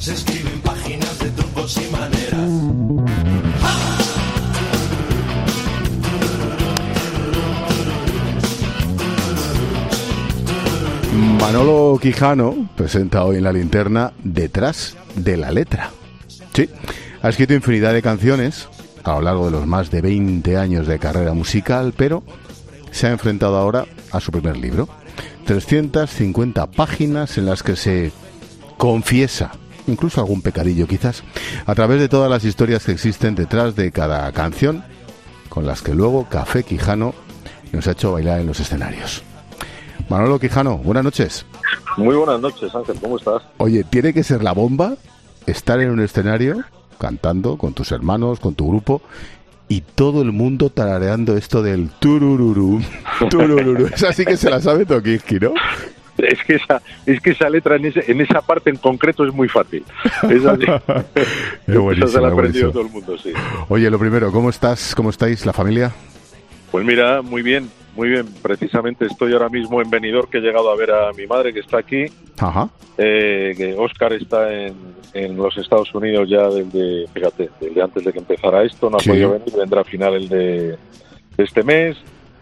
se escriben páginas de trucos y maneras. Manolo Quijano presenta hoy en La Linterna Detrás de la letra. Sí, ha escrito infinidad de canciones a lo largo de los más de 20 años de carrera musical, pero se ha enfrentado ahora a su primer libro. 350 páginas en las que se confiesa, incluso algún pecadillo quizás, a través de todas las historias que existen detrás de cada canción, con las que luego Café Quijano nos ha hecho bailar en los escenarios. Manolo Quijano, buenas noches. Muy buenas noches, Ángel, ¿cómo estás? Oye, tiene que ser la bomba estar en un escenario cantando con tus hermanos, con tu grupo, y todo el mundo tarareando esto del turururú, turururú. Esa sí que se la sabe Tokiski, ¿no? Es que esa letra en esa parte en concreto es muy fácil. Esa sí. Esa se la ha aprendido todo el mundo, sí. Oye, lo primero, ¿cómo estás? ¿Cómo estáis, la familia? Pues mira, muy bien. Muy bien, precisamente estoy ahora mismo en Benidorm, que he llegado a ver a mi madre, que está aquí. Ajá. Que Óscar está en los Estados Unidos ya desde antes de que empezara esto, no ha podido venir, vendrá a finales de este mes.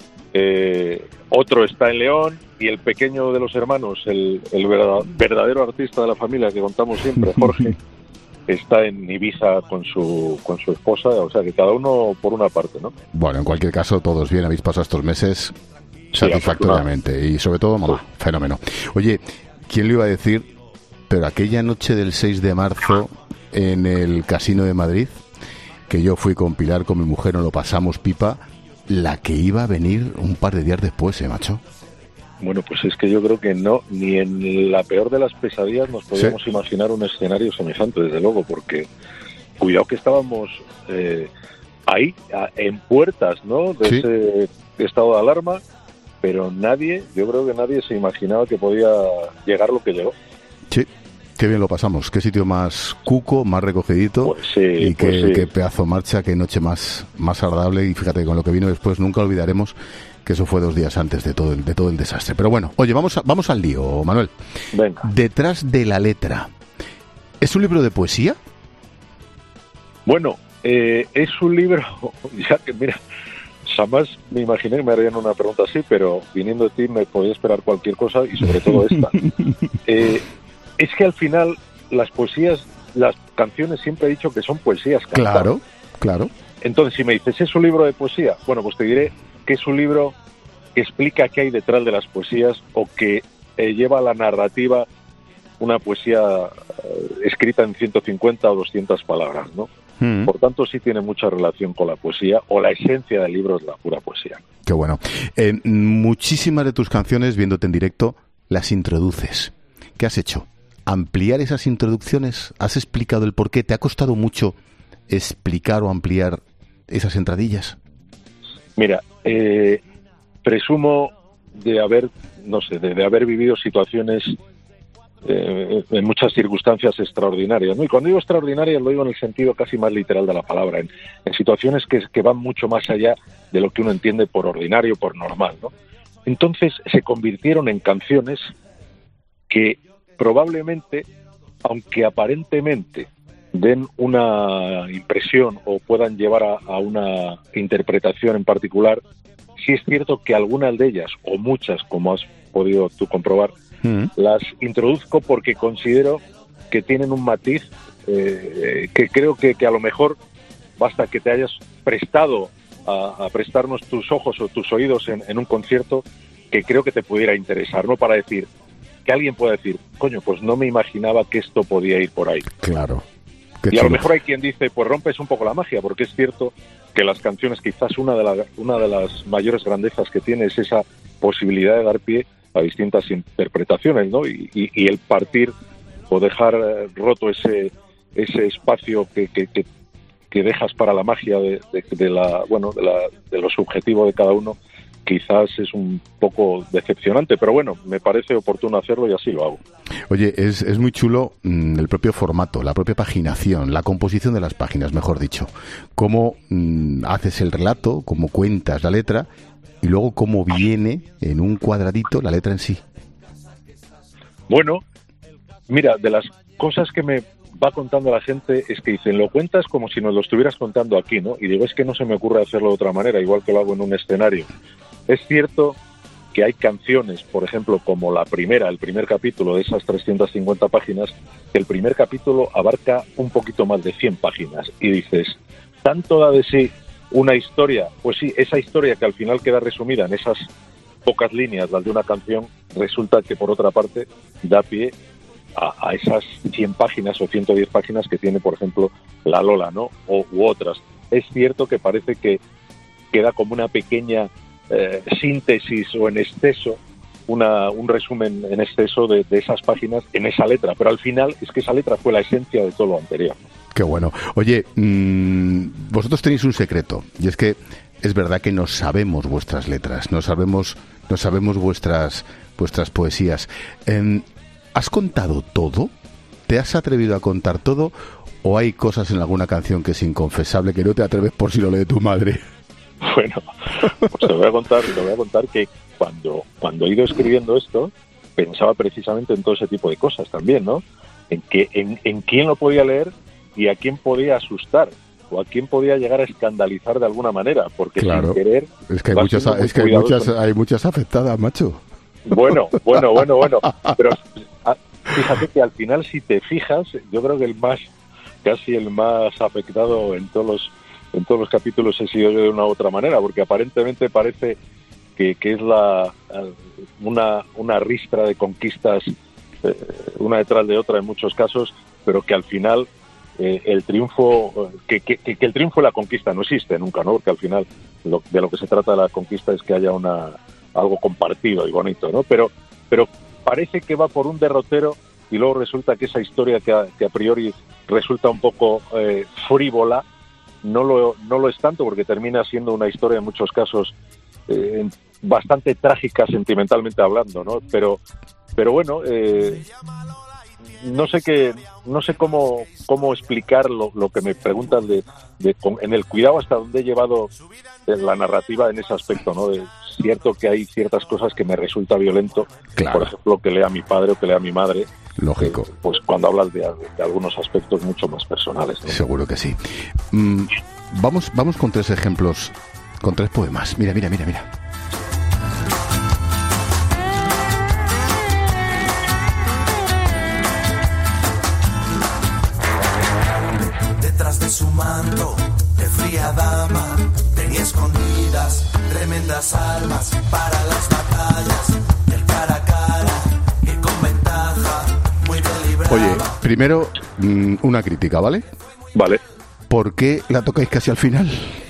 Otro está en León, y el pequeño de los hermanos, el verdadero artista de la familia que contamos siempre, Jorge, está en Ibiza con su esposa, o sea que cada uno por una parte, ¿no? Bueno, en cualquier caso, todos bien, habéis pasado estos meses satisfactoriamente, y sobre todo, mamá, fenómeno. Oye, ¿quién lo iba a decir? Pero aquella noche del 6 de marzo en el Casino de Madrid, que yo fui con Pilar, con mi mujer, nos lo pasamos pipa, la que iba a venir un par de días después, macho. Bueno, pues es que yo creo que no, ni en la peor de las pesadillas nos podíamos imaginar un escenario semejante, desde luego, porque cuidado que estábamos ahí, en puertas, ¿no?, de ese estado de alarma, pero yo creo que nadie se imaginaba que podía llegar lo que llegó. Sí, qué bien lo pasamos, qué sitio más cuco, más recogidito, pues sí, y qué pedazo marcha, qué noche más agradable, y fíjate, con lo que vino después nunca olvidaremos que eso fue 2 días antes de todo el desastre. Pero bueno, oye, vamos al lío, Manuel. Venga. Detrás de la letra. ¿Es un libro de poesía? Bueno, es un libro, ya que mira, jamás me imaginé que me harían una pregunta así, pero viniendo de ti me podía esperar cualquier cosa, y sobre todo esta. Es que al final las poesías, las canciones, siempre he dicho que son poesías cantadas. Claro. Entonces, si me dices, ¿es un libro de poesía? Bueno, pues te diré que es un libro que explica qué hay detrás de las poesías, o que lleva a la narrativa una poesía escrita en 150 o 200 palabras, ¿no? Por tanto, sí tiene mucha relación con la poesía, o la esencia del libro es la pura poesía. Qué bueno. Muchísimas de tus canciones, viéndote en directo, las introduces. ¿Qué has hecho? ¿Ampliar esas introducciones? ¿Has explicado el porqué? ¿Te ha costado mucho explicar o ampliar esas entradillas? Mira, presumo de haber vivido situaciones en muchas circunstancias extraordinarias, ¿no? Y cuando digo extraordinarias lo digo en el sentido casi más literal de la palabra, en situaciones que van mucho más allá de lo que uno entiende por ordinario, por normal, ¿no? Entonces se convirtieron en canciones que probablemente, aunque aparentemente den una impresión o puedan llevar a una interpretación en particular, sí es cierto que algunas de ellas, o muchas, como has podido tú comprobar, las introduzco porque considero que tienen un matiz que creo que a lo mejor basta que te hayas prestado a prestarnos tus ojos o tus oídos en un concierto, que creo que te pudiera interesar, ¿no? Para decir, que alguien pueda decir, coño, pues no me imaginaba que esto podía ir por ahí. Claro. Y a lo mejor hay quien dice, pues rompes un poco la magia, porque es cierto que las canciones, quizás una de las mayores grandezas que tiene es esa posibilidad de dar pie a distintas interpretaciones, ¿no? Y el partir o dejar roto ese espacio que dejas para la magia de lo subjetivo de cada uno, quizás es un poco decepcionante, pero bueno, me parece oportuno hacerlo y así lo hago. Oye, es muy chulo el propio formato, la propia paginación, la composición de las páginas, mejor dicho. Cómo haces el relato, cómo cuentas la letra y luego cómo viene en un cuadradito la letra en sí. Bueno, mira, de las cosas que me va contando a la gente es que dicen, lo cuentas como si nos lo estuvieras contando aquí, ¿no? Y digo, es que no se me ocurre hacerlo de otra manera, igual que lo hago en un escenario. Es cierto que hay canciones, por ejemplo, como la primera, el primer capítulo de esas 350 páginas, que el primer capítulo abarca un poquito más de 100 páginas. Y dices, ¿tanto da de sí una historia? Pues sí, esa historia que al final queda resumida en esas pocas líneas, las de una canción, resulta que por otra parte da pie a esas 100 páginas o 110 páginas que tiene, por ejemplo, La Lola, ¿no? U otras. Es cierto que parece que queda como una pequeña síntesis o en exceso, un resumen en exceso de esas páginas en esa letra, pero al final es que esa letra fue la esencia de todo lo anterior. Qué bueno. Oye, vosotros tenéis un secreto, y es que es verdad que no sabemos vuestras letras, no sabemos vuestras poesías. ¿Has contado todo? ¿Te has atrevido a contar todo? ¿O hay cosas en alguna canción que es inconfesable, que no te atreves por si lo lee tu madre? Bueno, pues te voy a contar que cuando he ido escribiendo esto, pensaba precisamente en todo ese tipo de cosas también, ¿no? En quién lo podía leer y a quién podía asustar o a quién podía llegar a escandalizar de alguna manera, porque claro, sin querer... Es que hay muchas afectadas, macho. Bueno, pero fíjate que al final, si te fijas, yo creo que casi el más afectado en todos los capítulos he sido yo de una u otra manera, porque aparentemente parece que es una ristra de conquistas, una detrás de otra en muchos casos, pero que al final el triunfo, que el triunfo y la conquista no existe nunca, ¿no? Porque al final de lo que se trata de la conquista es que haya algo compartido y bonito, ¿no? Pero parece que va por un derrotero y luego resulta que esa historia que a priori resulta un poco frívola, no lo es tanto, porque termina siendo una historia en muchos casos bastante trágica sentimentalmente hablando, ¿no? Pero bueno, no sé cómo explicar lo que me preguntan en el cuidado hasta dónde he llevado la narrativa en ese aspecto, ¿no? Es cierto que hay ciertas cosas que me resulta violento, claro. Por ejemplo, que lea mi padre o que lea mi madre. Lógico. Pues cuando hablas de algunos aspectos mucho más personales, ¿no? Seguro que sí. Vamos con 3 ejemplos, con 3 poemas. Mira. Detrás de su manto, de fría dama, tenía escondidas tremendas armas para las batallas, el cara a cara, y con ventaja, muy deliberada. Oye, primero, una crítica, ¿vale? Vale. ¿Por qué la tocáis casi al final?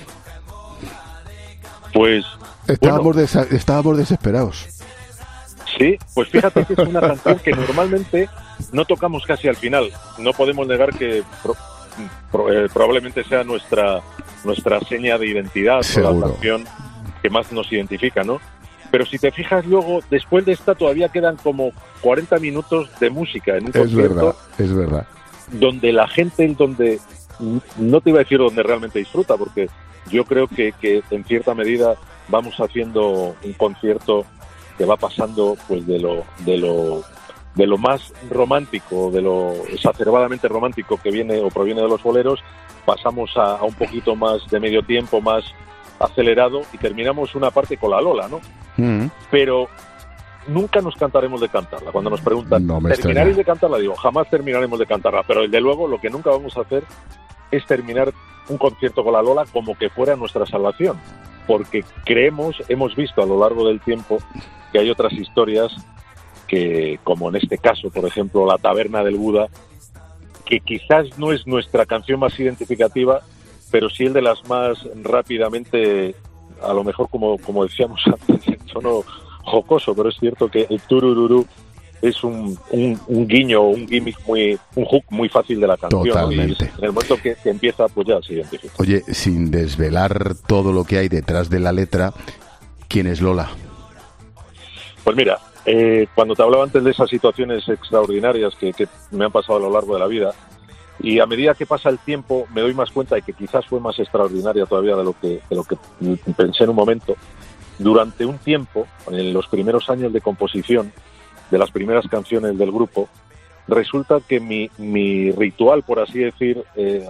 Pues... Estábamos desesperados. Sí, pues fíjate que es una canción que normalmente no tocamos casi al final. No podemos negar que probablemente sea nuestra seña de identidad, o la canción que más nos identifica, ¿no? Pero si te fijas luego, después de esta todavía quedan como 40 minutos de música en un concierto. Es verdad. Donde la gente, no te iba a decir donde realmente disfruta, porque yo creo que en cierta medida vamos haciendo un concierto que va pasando pues de lo más romántico, de lo exacerbadamente romántico que viene o proviene de los boleros, pasamos a un poquito más de medio tiempo, más acelerado, y terminamos una parte con La Lola, ¿no? Pero nunca nos cantaremos de cantarla. Cuando nos preguntan, ¿terminaréis de cantarla? Digo, jamás terminaremos de cantarla, pero desde luego lo que nunca vamos a hacer es terminar un concierto con La Lola como que fuera nuestra salvación, porque hemos visto a lo largo del tiempo que hay otras historias que, como en este caso, por ejemplo, La Taberna del Buda, que quizás no es nuestra canción más identificativa, pero sí el de las más rápidamente, a lo mejor como decíamos antes, en tono jocoso, pero es cierto que el turururú es un guiño, un gimmick un hook muy fácil de la canción. Totalmente. ¿No? Y en el momento que empieza, pues ya se identifica. Oye, sin desvelar todo lo que hay detrás de la letra, ¿quién es Lola? Pues mira, cuando te hablaba antes de esas situaciones extraordinarias que me han pasado a lo largo de la vida, y a medida que pasa el tiempo me doy más cuenta de que quizás fue más extraordinaria todavía de lo que pensé en un momento. Durante un tiempo, en los primeros años de composición de las primeras canciones del grupo, resulta que mi ritual, por así decir,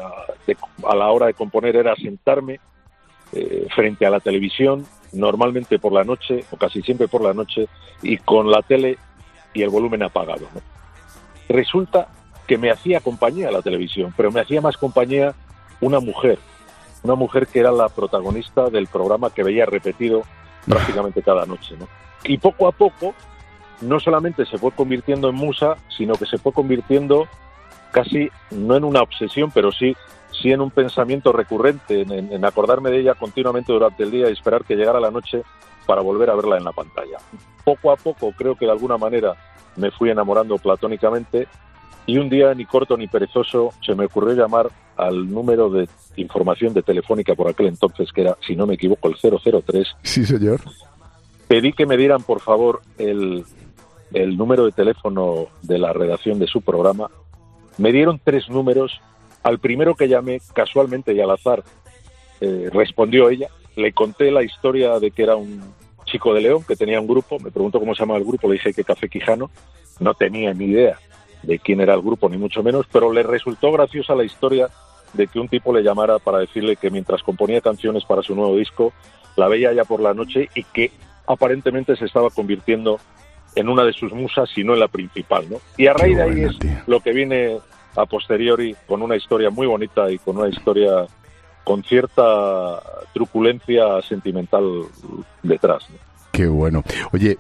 a la hora de componer era sentarme frente a la televisión, normalmente por la noche, o casi siempre por la noche, y con la tele y el volumen apagado, ¿no? Resulta que me hacía compañía la televisión, pero me hacía más compañía una mujer que era la protagonista del programa que veía repetido prácticamente cada noche, ¿no? Y poco a poco, no solamente se fue convirtiendo en musa, sino que se fue convirtiendo casi, no en una obsesión, pero sí en un pensamiento recurrente, en acordarme de ella continuamente durante el día y esperar que llegara la noche para volver a verla en la pantalla. Poco a poco, creo que de alguna manera me fui enamorando platónicamente, y un día, ni corto ni perezoso, se me ocurrió llamar al número de información de Telefónica por aquel entonces, que era, si no me equivoco, el 003. Sí, señor. Pedí que me dieran, por favor, el número de teléfono de la redacción de su programa. Me dieron 3 números. Al primero que llamé, casualmente y al azar, respondió ella. Le conté la historia de que era un chico de León, que tenía un grupo. Me preguntó cómo se llamaba el grupo, le dije que Café Quijano. No tenía ni idea de quién era el grupo, ni mucho menos, pero le resultó graciosa la historia de que un tipo le llamara para decirle que mientras componía canciones para su nuevo disco, la veía ya por la noche y que aparentemente se estaba convirtiendo en una de sus musas, si no en la principal, ¿no? Y a raíz de ahí es lo que viene a posteriori, con una historia muy bonita y con una historia con cierta truculencia sentimental detrás, ¿no? Qué bueno. Oye,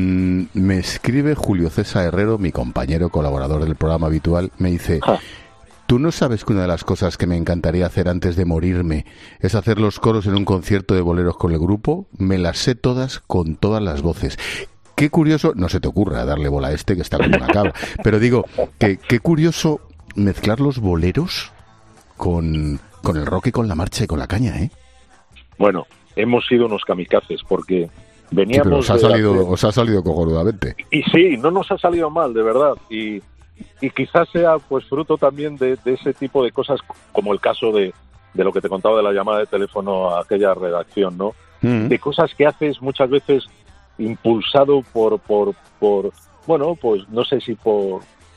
me escribe Julio César Herrero, mi compañero colaborador del programa habitual, me dice... ¿Tú no sabes que una de las cosas que me encantaría hacer antes de morirme es hacer los coros en un concierto de boleros con el grupo? Me las sé todas, con todas las voces. Qué curioso, no se te ocurra darle bola a este que está como una cabra, pero digo, qué curioso mezclar los boleros con el rock y con la marcha y con la caña, ¿eh? Bueno, hemos sido unos kamikazes porque veníamos... Sí, pero os ha salido cojonudamente. Y sí, no nos ha salido mal, de verdad, y quizás sea pues fruto también de ese tipo de cosas, como el caso de lo que te contaba de la llamada de teléfono a aquella redacción, ¿no? De cosas que haces muchas veces impulsado por bueno, pues no sé si por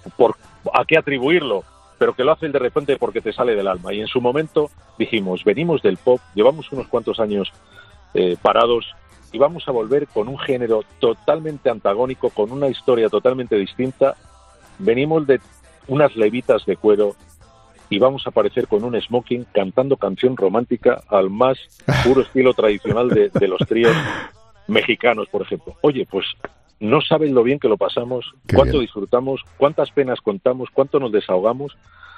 a qué atribuirlo, pero que lo haces de repente porque te sale del alma. Y en su momento dijimos, venimos del pop, llevamos unos cuantos años parados, y vamos a volver con un género totalmente antagónico, con una historia totalmente distinta. Venimos de unas levitas de cuero y vamos a aparecer con un smoking cantando canción romántica al más puro estilo tradicional de los tríos mexicanos, por ejemplo. Oye, pues no saben lo bien que lo pasamos, cuánto disfrutamos, cuántas penas contamos, cuánto nos desahogamos,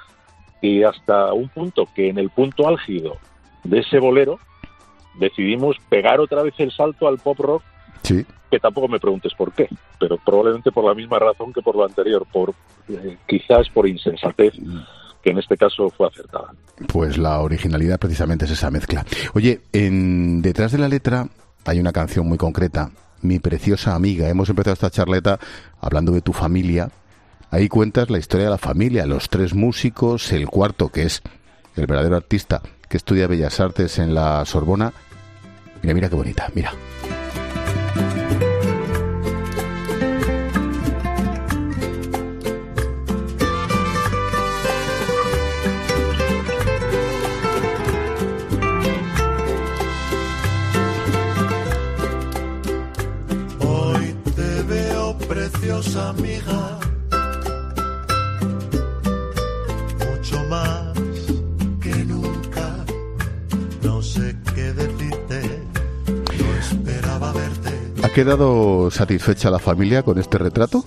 y hasta un punto que en el punto álgido de ese bolero decidimos pegar otra vez el salto al pop rock. Sí. Que tampoco me preguntes por qué, pero probablemente por la misma razón que por lo anterior, quizás por insensatez, que en este caso fue acertada. Pues la originalidad precisamente es esa mezcla. Oye, detrás de la letra hay una canción muy concreta, Mi preciosa amiga. Hemos empezado esta charleta hablando de tu familia. Ahí cuentas la historia de la familia, los 3 músicos, el cuarto, que es el verdadero artista, que estudia Bellas Artes en la Sorbona. Mira qué bonita, mira. Amiga, mucho más que nunca, no sé qué decirte, no esperaba verte. ¿Ha quedado satisfecha la familia con este retrato?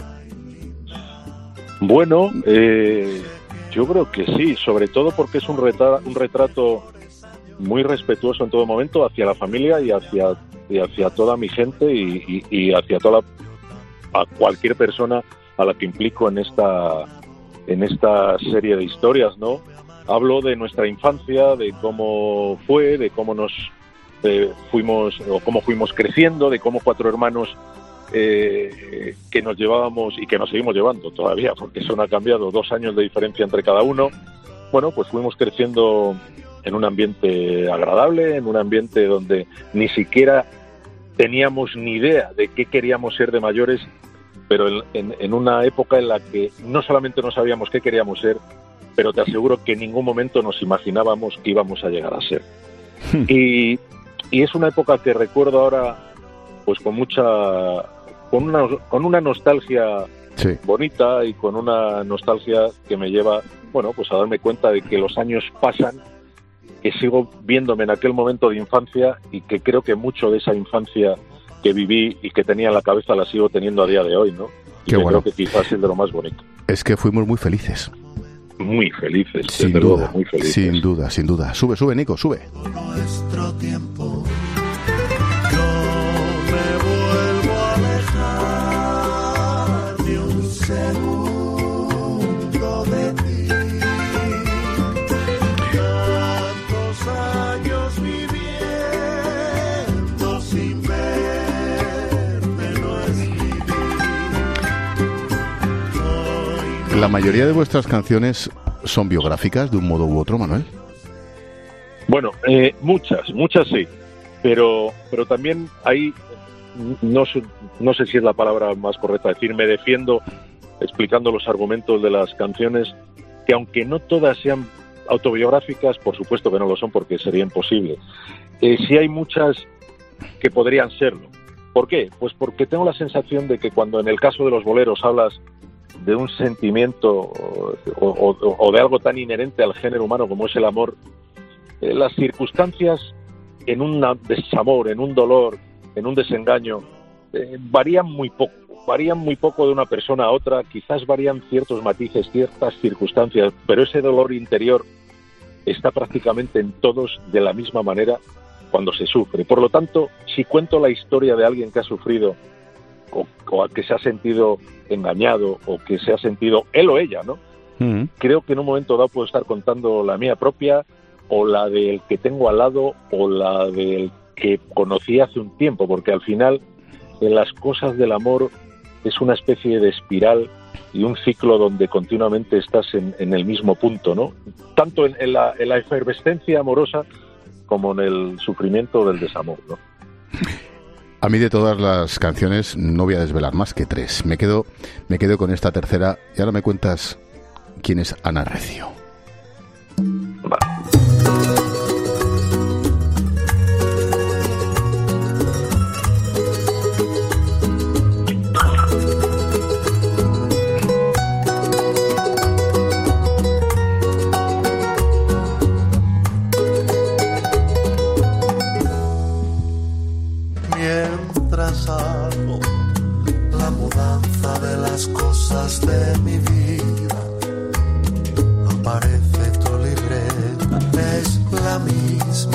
Bueno, yo creo que sí, sobre todo porque es un retrato muy respetuoso en todo momento hacia la familia y hacia toda mi gente y hacia a cualquier persona a la que implico en esta serie de historias, ¿no? Hablo de nuestra infancia, de cómo fue, de cómo nos fuimos creciendo, de cómo 4 hermanos que nos llevábamos y que nos seguimos llevando todavía, porque eso no ha cambiado, 2 años de diferencia entre cada uno. Bueno, pues fuimos creciendo en un ambiente agradable, en un ambiente donde ni siquiera teníamos ni idea de qué queríamos ser de mayores, pero en una época en la que no solamente no sabíamos qué queríamos ser, pero te aseguro que en ningún momento nos imaginábamos que íbamos a llegar a ser. Y es una época que recuerdo ahora pues con una nostalgia bonita, y con una nostalgia que me lleva, bueno, pues a darme cuenta de que los años pasan, que sigo viéndome en aquel momento de infancia, y que creo que mucho de esa infancia que viví y que tenía en la cabeza la sigo teniendo a día de hoy, ¿no? Y Qué bueno. creo que quizás es de lo más bonito. Es que fuimos muy felices. Muy felices, Sin desde duda, luego, muy felices. sin duda, sin duda. Sube, sube, Nico, sube. Nuestro tiempo, yo me vuelvo a alejar de un segundo de ti. Tantos años viviendo sin verte no es vivir. La mayoría de vuestras canciones son biográficas de un modo u otro, Manuel. Bueno, muchas sí, pero también hay, no sé si es la palabra más correcta decir, me defiendo explicando los argumentos de las canciones, que aunque no todas sean autobiográficas, por supuesto que no lo son porque sería imposible, sí hay muchas que podrían serlo. ¿Por qué? Pues porque tengo la sensación de que cuando en el caso de los boleros hablas de un sentimiento o de algo tan inherente al género humano como es el amor, las circunstancias en un desamor, en un dolor, en un desengaño, varían muy poco de una persona a otra, quizás varían ciertos matices, ciertas circunstancias, pero ese dolor interior está prácticamente en todos de la misma manera cuando se sufre. Por lo tanto, si cuento la historia de alguien que ha sufrido o que se ha sentido engañado o que se ha sentido él o ella, ¿no? Creo que en un momento dado puedo estar contando la mía propia, o la del que tengo al lado, o la del que conocí hace un tiempo, porque al final en las cosas del amor es una especie de espiral y un ciclo donde continuamente estás en el mismo punto, ¿no? Tanto en la efervescencia amorosa como en el sufrimiento del desamor, ¿no? A mí de todas las canciones no voy a desvelar más que 3. Me quedo con esta tercera y ahora me cuentas quién es Ana Recio. Vale. Mientras hago la mudanza de las cosas de mi vida, aparece tu libreta, es la misma.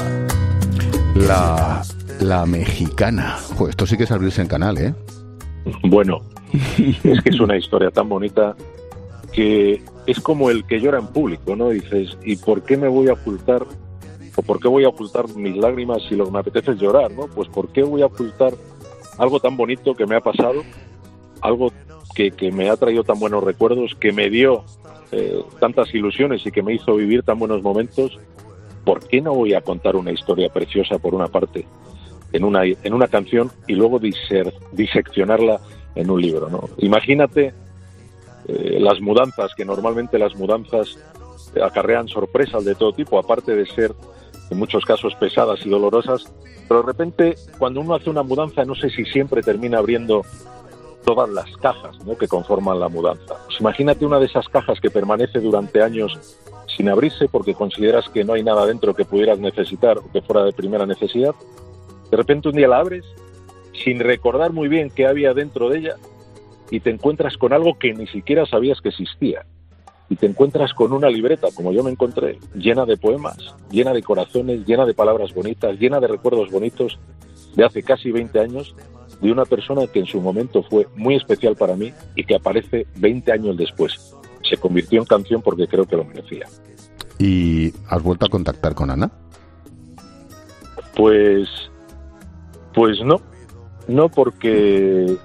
La mexicana. Joder, esto sí que es abrirse en canal, ¿eh? Bueno, es que es una historia tan bonita que es como el que llora en público, ¿no? Dices, ¿y por qué me voy a ocultar? ¿O por qué voy a ocultar mis lágrimas si lo que me apetece es llorar, ¿no? Pues ¿por qué voy a ocultar algo tan bonito que me ha pasado? Algo que me ha traído tan buenos recuerdos, que me dio tantas ilusiones y que me hizo vivir tan buenos momentos. ¿Por qué no voy a contar una historia preciosa por una parte en una canción y luego diseccionarla en un libro, ¿no? Imagínate las mudanzas, que normalmente las mudanzas acarrean sorpresas de todo tipo, aparte de ser en muchos casos pesadas y dolorosas, pero de repente cuando uno hace una mudanza no sé si siempre termina abriendo todas las cajas, ¿no?, que conforman la mudanza. Pues imagínate una de esas cajas que permanece durante años sin abrirse porque consideras que no hay nada dentro que pudieras necesitar o que fuera de primera necesidad. De repente un día la abres sin recordar muy bien qué había dentro de ella y te encuentras con algo que ni siquiera sabías que existía. Y te encuentras con una libreta, como yo me encontré, llena de poemas, llena de corazones, llena de palabras bonitas, llena de recuerdos bonitos de hace casi 20 años, de una persona que en su momento fue muy especial para mí y que aparece 20 años después. Se convirtió en canción porque creo que lo merecía. ¿Y has vuelto a contactar con Ana? Pues no porque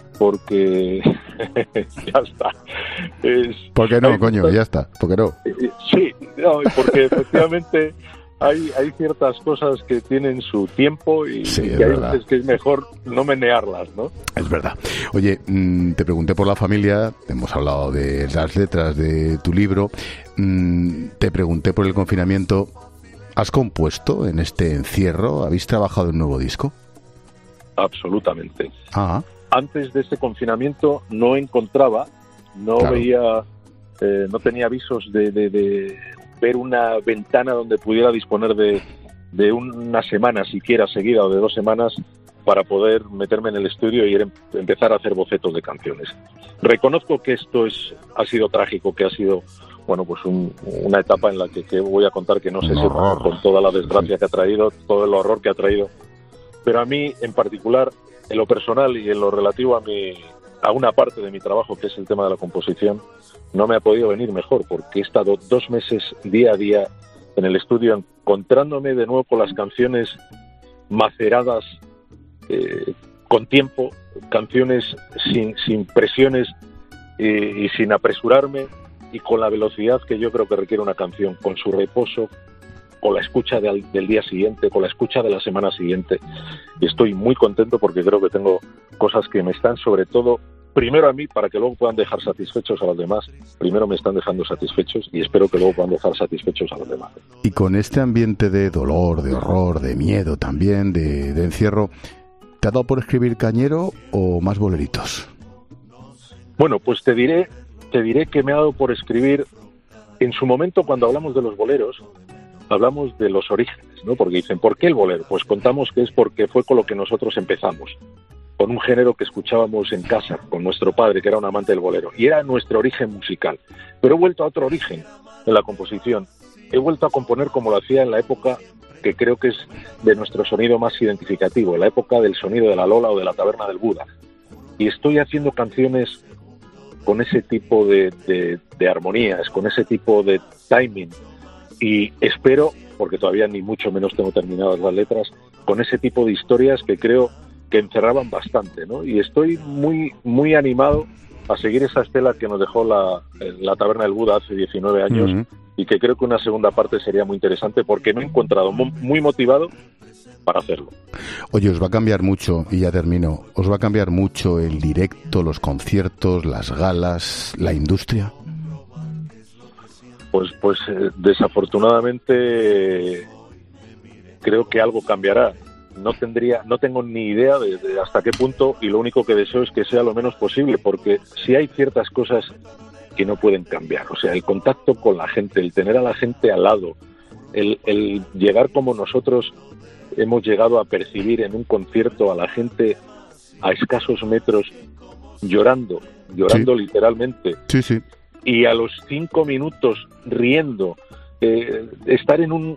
ya está. ¿Por qué no, coño? Ya está, ¿por qué no? Sí, no, porque efectivamente hay ciertas cosas que tienen su tiempo y que hay veces que es mejor no menearlas, ¿no? Es verdad. Oye, te pregunté por la familia, hemos hablado de las letras de tu libro, te pregunté por el confinamiento. ¿Has compuesto en este encierro? ¿Habéis trabajado en un nuevo disco? Absolutamente. Ah. Antes de este confinamiento no encontraba, claro, veía, no tenía avisos de ver una ventana donde pudiera disponer de una semana siquiera seguida o de 2 semanas para poder meterme en el estudio y empezar a hacer bocetos de canciones. Reconozco que esto ha sido trágico, que ha sido, bueno, pues una etapa en la que voy a contar que no sé si con toda la desgracia que ha traído, todo el horror que ha traído, pero a mí en particular, en lo personal y en lo relativo a una parte de mi trabajo, que es el tema de la composición, no me ha podido venir mejor, porque he estado 2 meses día a día en el estudio encontrándome de nuevo con las canciones maceradas con tiempo, canciones sin presiones y sin apresurarme, y con la velocidad que yo creo que requiere una canción, con su reposo, con la escucha del día siguiente, con la escucha de la semana siguiente. Y estoy muy contento porque creo que tengo cosas que me están, sobre todo, primero a mí, para que luego puedan dejar satisfechos a los demás. Primero me están dejando satisfechos y espero que luego puedan dejar satisfechos a los demás. Y con este ambiente de dolor, de horror, de miedo también, de encierro, ¿te ha dado por escribir cañero o más boleritos? Bueno, pues te diré que me ha dado por escribir. En su momento, cuando hablamos de los boleros, hablamos de los orígenes, ¿no? Porque dicen, ¿por qué el bolero? Pues contamos que es porque fue con lo que nosotros empezamos, con un género que escuchábamos en casa, con nuestro padre, que era un amante del bolero, y era nuestro origen musical. Pero he vuelto a otro origen en la composición. He vuelto a componer como lo hacía en la época que creo que es de nuestro sonido más identificativo, en la época del sonido de la Lola o de la Taberna del Buda. Y estoy haciendo canciones con ese tipo de armonías, con ese tipo de timing, y espero, porque todavía ni mucho menos tengo terminadas las letras, con ese tipo de historias que creo que encerraban bastante, ¿no? Y estoy muy, muy animado a seguir esa estela que nos dejó la Taberna del Buda hace 19 años, y que creo que una segunda parte sería muy interesante, porque me he encontrado muy motivado para hacerlo. Oye, os va a cambiar mucho, y ya termino, os va a cambiar mucho el directo, los conciertos, las galas, la industria. Pues desafortunadamente creo que algo cambiará. No tengo ni idea de hasta qué punto, y lo único que deseo es que sea lo menos posible, porque si hay ciertas cosas que no pueden cambiar, o sea, el contacto con la gente, el tener a la gente al lado, el llegar como nosotros hemos llegado a percibir en un concierto a la gente a escasos metros llorando sí, literalmente. Sí, sí. Y a los 5 minutos riendo, estar en un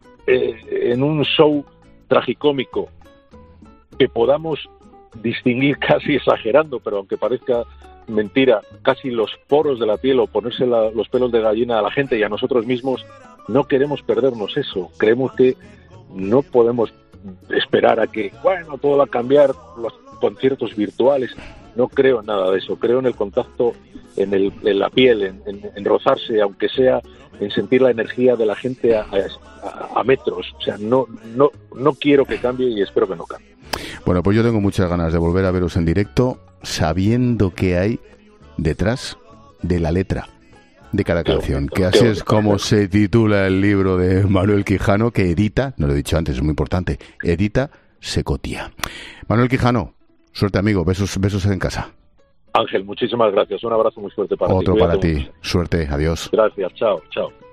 show tragicómico que podamos distinguir, casi exagerando, pero aunque parezca mentira, casi los poros de la piel o ponerse los pelos de gallina a la gente y a nosotros mismos, no queremos perdernos eso. Creemos que no podemos esperar a que, bueno, todo va a cambiar, los conciertos virtuales. No creo en nada de eso. Creo en el contacto, en la piel, en rozarse, aunque sea en sentir la energía de la gente a metros. O sea, no quiero que cambie y espero que no cambie. Bueno, pues yo tengo muchas ganas de volver a veros en directo, sabiendo qué hay detrás de la letra de cada canción, que así es como se titula el libro de Manuel Quijano, que edita, no lo he dicho antes, es muy importante, edita Secotia. Manuel Quijano, suerte amigo, besos en casa. Ángel, muchísimas gracias, un abrazo muy fuerte para ti. Otro para ti, suerte, adiós. Gracias, chao.